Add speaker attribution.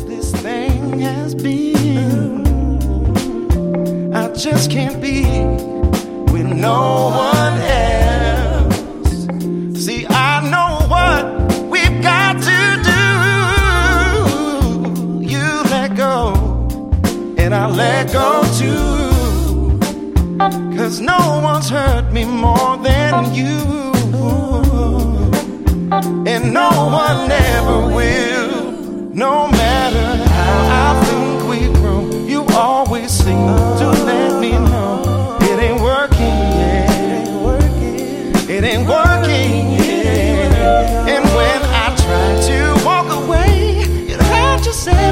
Speaker 1: this thing has been. I just can't be with no one else. See, I know what we've got to do. You let go, and I let go too. 'Cause no one's hurt me more than you, and no one ever will. No matter how I think we grow, you always seem to let me know it ain't working yet. It ain't working yet. And when I try to walk away, you had to say